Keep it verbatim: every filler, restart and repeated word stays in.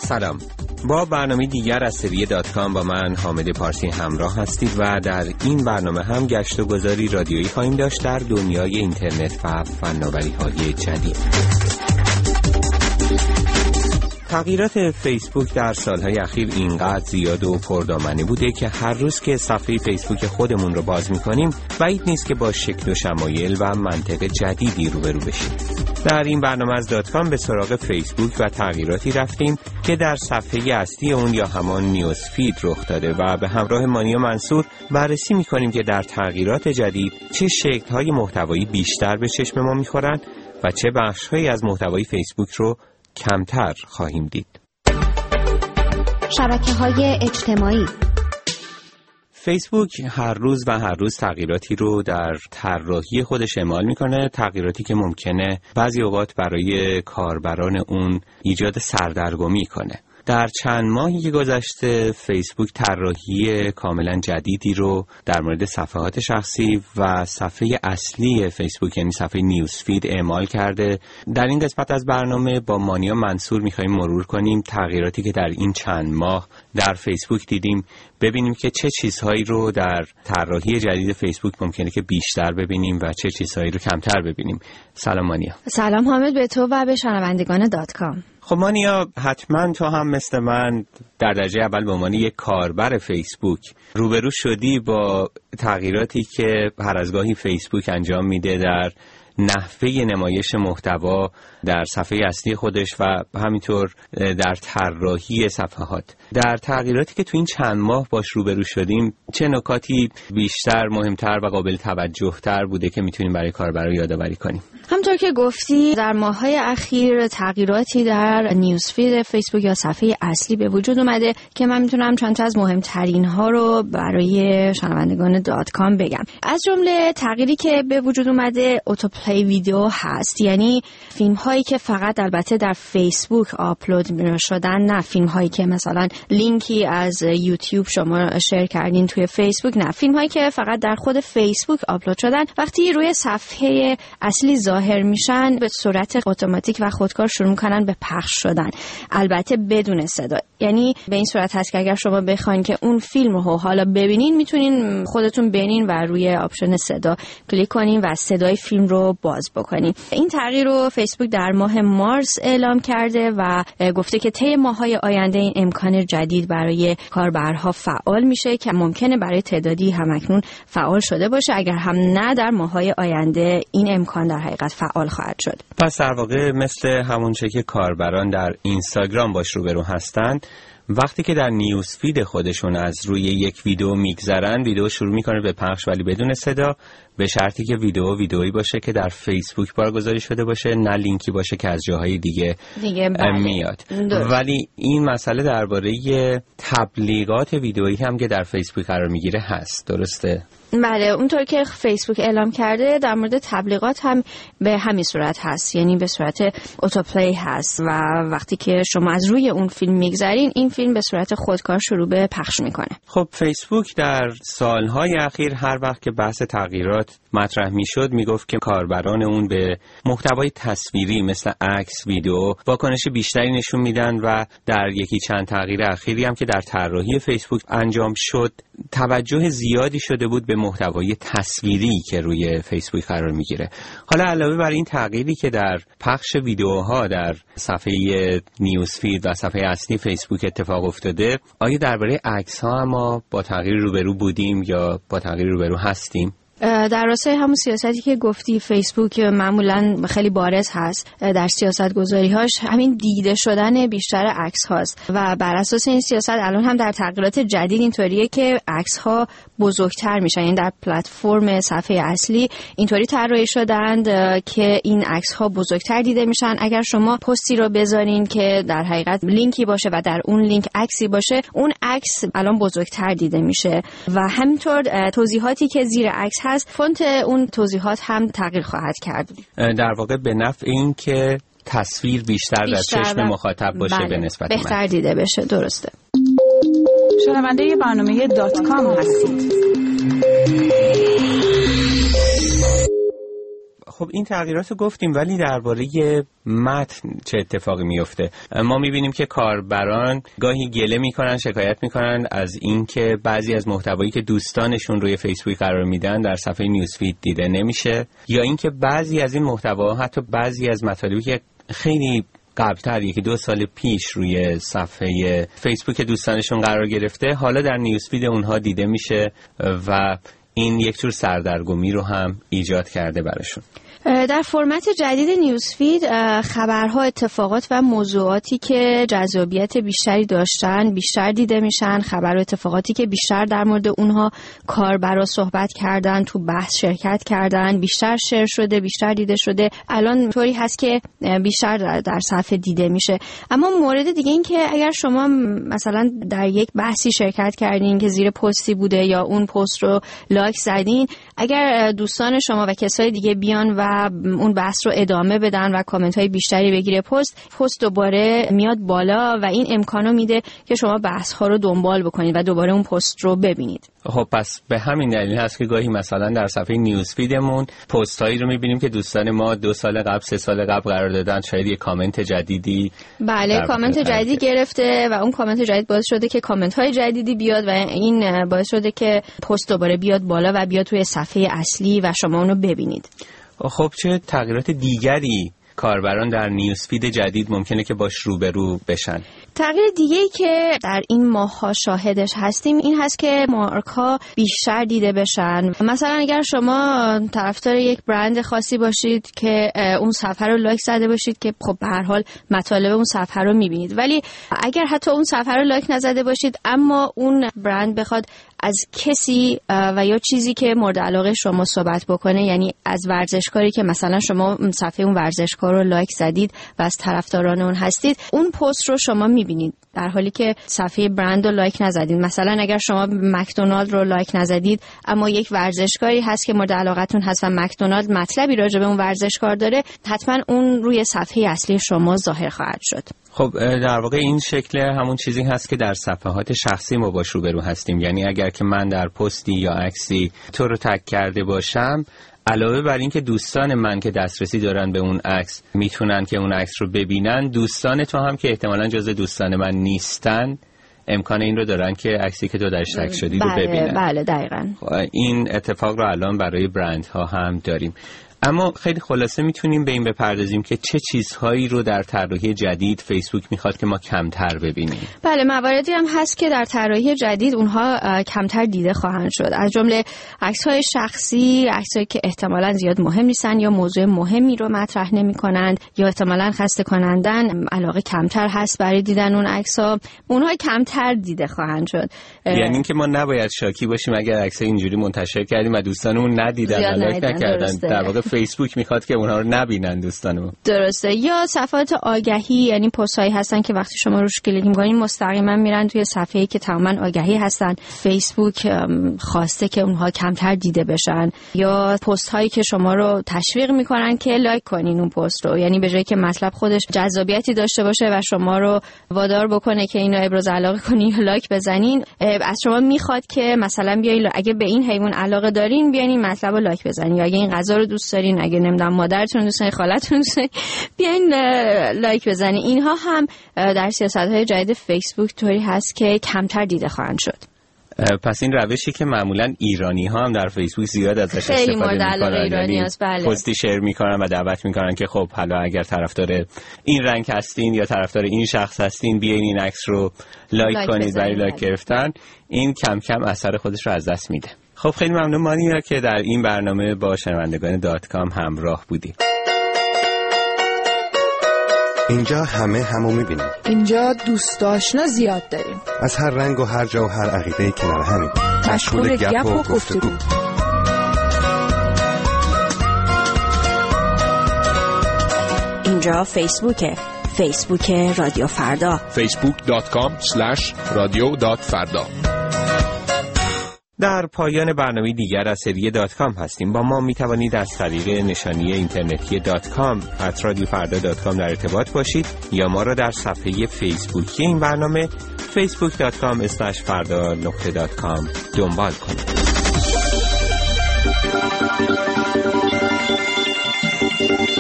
سلام، با برنامه دیگر از سری دات کام با من حامد پارسی همراه هستید و در این برنامه هم گشت و گذاری رادیویی خواهیم داشت در دنیای اینترنت و فناوری‌های جدید. تغییرات فیسبوک در سالهای اخیر اینقدر زیاد و پردامنه بوده که هر روز که صفحه فیسبوک خودمون رو باز می‌کنیم بعید نیست که با شکل و شمایل و منطق جدیدی روبرو بشیم. در این برنامه از دات کام به سراغ فیسبوک و تغییراتی رفتیم که در صفحه اصلی اون یا همان نیوز فید رخ داده و به همراه مانیا منصور بررسی می‌کنیم که در تغییرات جدید چه شکل‌های محتوایی بیشتر به چشم ما می‌خورند و چه بخش‌هایی از محتوای فیسبوک رو کمتر خواهیم دید. شبکه‌های اجتماعی. فیسبوک هر روز و هر روز تغییراتی رو در طراحی خودش اعمال میکنه، تغییراتی که ممکنه بعضی اوقات برای کاربران اون ایجاد سردرگمی کنه. در چند ماهی که گذشته فیسبوک طراحی کاملا جدیدی رو در مورد صفحات شخصی و صفحه اصلی فیسبوک یعنی صفحه نیوز فید اعمال کرده. در این قسمت از برنامه با مانیا منصور می‌خوایم مرور کنیم تغییراتی که در این چند ماه در فیسبوک دیدیم، ببینیم که چه چیزهایی رو در طراحی جدید فیسبوک ممکنه که بیشتر ببینیم و چه چیزهایی رو کمتر ببینیم. سلام مانیا. سلام حامد به تو و به شنوندگان دات کام. خب مانیا، حتما تو هم مثل من در درجه اول به عنوان یک کاربر فیسبوک روبرو شدی با تغییراتی که هر از گاهی فیسبوک انجام میده در نحوه نمایش محتوا در صفحه اصلی خودش و همینطور در طراحی صفحات. در تغییراتی که تو این چند ماه باش روبرو شدیم چه نکاتی بیشتر، مهمتر و قابل توجه تر بوده که میتونیم برای کاربرا یادآوری کنیم؟ همونطور که گفتی در ماه‌های اخیر تغییراتی در نیوز فید فیسبوک یا صفحه اصلی به وجود اومده که من میتونم چند تا از مهمترین ها رو برای شنوندگان دات کام بگم. از جمله تغییری که به وجود اومده اوتو پلی ویدیو هست، یعنی فیلم هایی که فقط البته در فیسبوک آپلود شدن، نه فیلم هایی که مثلا لینکی از یوتیوب شما شیر کردین توی فیسبوک، نه فیلم هایی که فقط در خود فیسبوک آپلود شدن وقتی روی صفحه اصلی ظاهر میشن به صورت اتوماتیک و خودکار شروع میکنن به پخش شدن، البته بدون صدا. یعنی به این صورت هست که اگر شما بخواین که اون فیلم رو حالا ببینین میتونین خودتون برین و روی آپشن صدا کلیک کنین و صدای فیلم رو باز بکنین. این تغییر رو فیسبوک در ماه مارس اعلام کرده و گفته که طی ماه‌های آینده این امکان جدید برای کاربرها فعال میشه که ممکنه برای تعدادی همکنون فعال شده باشه، اگر هم نه در ماه‌های آینده این امکان در حقیقت فعال خواهد شد. پس در واقع مثل همون چه که کاربران در اینستاگرام باش روبرو هستند، وقتی که در نیوز فید خودشون از روی یک ویدیو میگذرن، ویدیو شروع میکنه به پخش ولی بدون صدا، به شرطی که ویدیو ویدیویی باشه که در فیسبوک بارگذاری شده باشه، نه لینکی باشه که از جاهای دیگه, دیگه میاد. درست. ولی این مسئله درباره تبلیغات ویدیویی هم که در فیسبوک قرار میگیره هست، درسته؟ بله، اونطور که فیسبوک اعلام کرده در مورد تبلیغات هم به همین صورت هست، یعنی به صورت اوتو پلی هست و وقتی که شما از روی اون فیلم میگذرین این فیلم به صورت خودکار شروع به پخش میکنه. خب فیسبوک در سالهای اخیر هر وقت که بحث تغییرات مطرح میشد میگفت که کاربران اون به محتوای تصویری مثل عکس، ویدیو واکنش بیشتری نشون میدن و در یکی چند تغییر اخیری هم که در طراحی فیسبوک انجام شد توجه زیادی شده بود به محتوای تصویری که روی فیسبوک قرار میگیره. حالا علاوه بر این تغییری که در پخش ویدیوها در صفحه نیوز فید و صفحه اصلی فیسبوک اتفاق افتاده، آیا درباره عکس ها ما با تغییر روبرو بودیم یا با تغییر روبرو هستیم؟ در راستای همون سیاستی که گفتی فیسبوک معمولا خیلی بارز هست در سیاست گذاری‌هاش، همین دیده شدن بیشتر عکس هاست و بر اساس این سیاست الان هم در تغییرات جدید اینطوریه که عکس ها بزرگتر میشن، یعنی در پلتفرم صفحه اصلی اینطوری طراحی شدند که این عکس ها بزرگتر دیده میشن. اگر شما پستی رو بذارین که در حقیقت لینکی باشه و در اون لینک عکسی باشه، اون عکس الان بزرگتر دیده میشه و همینطور توضیحاتی که زیر عکس هست، فونت اون توضیحات هم تغییر خواهد کرد. در واقع به نفع این که تصویر بیشتر, بیشتر در چشم مخاطب باشه، بله، به نسبت بهتر من. دیده بشه. درسته. شنونده برنامه دات کام هستید. خب این تغییرات رو گفتیم، ولی درباره متن چه اتفاقی میفته؟ ما میبینیم که کاربران گاهی گله میکنن، شکایت میکنن از اینکه بعضی از محتوایی که دوستانشون روی فیسبوک قرار میدن در صفحه نیوزفید دیده نمیشه، یا اینکه بعضی از این محتوا، حتی بعضی از مطالبی که خیلی قبلتر یکی دو سال پیش روی صفحه فیسبوک دوستانشون قرار گرفته، حالا در نیوزفید اونها دیده میشه و این یک جور سردرگمی رو هم ایجاد کرده براشون. در فرمت جدید نیوزفید خبرها، اتفاقات و موضوعاتی که جذابیت بیشتری داشتن بیشتر دیده میشن. خبر و اتفاقاتی که بیشتر در مورد اونها کاربرا صحبت کردن، تو بحث شرکت کردن، بیشتر شیر شده، بیشتر دیده شده. الان طوری هست که بیشتر در, در صفحه دیده میشه. اما مورد دیگه این که اگر شما مثلا در یک بحثی شرکت کردین که زیر پستی بوده یا اون پست رو لایک زدین، اگر دوستان شما و کسای دیگه بیان و اون بحث رو ادامه بدن و کامنت های بیشتری بگیره، پست پست دوباره میاد بالا و این امکانو میده که شما بحث ها رو دنبال بکنید و دوباره اون پست رو ببینید. خب پس به همین دلیل هست که گاهی مثلا در صفحه نیوزفیدمون پست هایی رو میبینیم که دوستان ما دو سال قبل، سه سال قبل قرار دادن، شاید یه کامنت جدیدی بله کامنت جدیدی گرفته و اون کامنت جدید باعث شده که کامنت های جدیدی بیاد و این باعث شده که پست دوباره بیاد بالا و بیاد توی صفحه اصلی و شما اونو ببینید. خب چه تغییرات دیگری کاربران در نیوزفید جدید ممکنه که باش روبرو بشن؟ تغییر دیگه‌ای که در این ماه‌ها شاهدش هستیم این هست که مارک‌ها بیشتر دیده بشن. مثلا اگر شما طرفدار یک برند خاصی باشید که اون صفحه رو لایک زده باشید که خب به هر حال مطالب اون صفحه رو می‌بینید، ولی اگر حتی اون صفحه رو لایک نزده باشید اما اون برند بخواد از کسی و یا چیزی که مورد علاقه شما صحبت بکنه، یعنی از ورزشکاری که مثلا شما صفحه اون ورزشکار رو لایک زدید و از طرفداران اون هستید، اون پست رو شما میبینید در حالی که صفحه برند رو لایک نزدید. مثلا اگر شما مکدونالد رو لایک نزدید اما یک ورزشکاری هست که مورد علاقتون هست و مکدونالد مطلبی راجع به اون ورزشکار داره، حتما اون روی صفحه اصلی شما ظاهر خواهد شد. خب در واقع این شکل همون چیزی هست که در صفحات شخصی ما باش روبرو هستیم. یعنی اگر که من در پستی یا عکسی تو رو تگ کرده باشم، علاوه بر این که دوستان من که دسترسی دارن به اون عکس میتونن که اون عکس رو ببینن، دوستان تو هم که احتمالاً جزء دوستان من نیستن امکان این رو دارن که عکسی که تو درش تگ شدی رو ببینن. بله دقیقاً. این اتفاق رو الان برای برندها هم داریم. اما خیلی خلاصه میتونیم به این بپردازیم که چه چیزهایی رو در طراحی جدید فیسبوک میخواد که ما کمتر ببینیم. بله مواردی هم هست که در طراحی جدید اونها کمتر دیده خواهند شد، از جمله عکس‌های شخصی، عکسایی که احتمالاً زیاد مهم نیستن یا موضوع مهمی رو مطرح نمی‌کنند یا احتمالاً خسته کنندن، علاقه کمتر هست برای دیدن اون عکس‌ها، اونها کمتر دیده خواهند شد. یعنی اینکه ما نباید شاکی باشیم اگر عکسای اینجوری منتشر کردیم و دوستانمون ندیدن، لایک نکردن. در واقع فیسبوک میخواد که اونها رو نبینن دوستانمون. درسته. یا صفحات آگهی، یعنی پست‌هایی هستن که وقتی شما روش کلیک می‌کنید مستقیما میرن توی صفحه‌ای که تماما آگهی هستن. فیسبوک خواسته که اونها کمتر دیده بشن. یا پست‌هایی که شما رو تشویق میکنن که لایک کنین اون پست رو، یعنی به جایی که مطلب خودش جذابیتی داشته باشه و شما رو وادار بکنه که اینو ابراز علاقه کنین یا لایک بزنین، از شما میخواد که مثلا بیاین اگه به این حیوان علاقه دارین بیاین این مطلب رو لایک بزنین، یا اگه این غذا رو دوست دارین، اگه نمیدونم مادرتون دوست دارین، خالتون دوست دارین، بیاین لایک بزنین. اینها هم در سیاست‌های جدید فیسبوک طوری هست که کمتر دیده خواهند شد. پس این روشی که معمولا ایرانی ها هم در فیسبوک زیاد ازش استفاده میکنن، ایرانی هست، بله. پستی شیر میکنن و دعوت میکنن که خب حالا اگر طرفدار این رنگ هستین یا طرفدار این شخص هستین بیاین این عکس رو لایک, لایک کنید برای لایک گرفتن. این کم کم اثر خودش رو از دست میده. خب خیلی ممنون مانیا که در این برنامه با شنوندگان دات کام همراه بودی. اینجا همه همو میبینیم. اینجا دوست آشنا زیاد داریم. از هر رنگ و هر جا و هر عقیده‌ای کنار همیم. مشغول گپ و گفتگو. اینجا فیسبوکه. فیسبوک رادیو فردا. فیسبوک دات کام اسلش رادیو دات فردا. در پایان برنامه دیگر از سری دات کام هستیم. با ما می توانید از طریق نشانی اینترنتی دات کام ات رادیو فردا دات کام در ارتباط باشید یا ما را در صفحه فیسبوکی این برنامه فیسبوک دات کام اسلش فردا نقطه دات کام دنبال کنید. شما.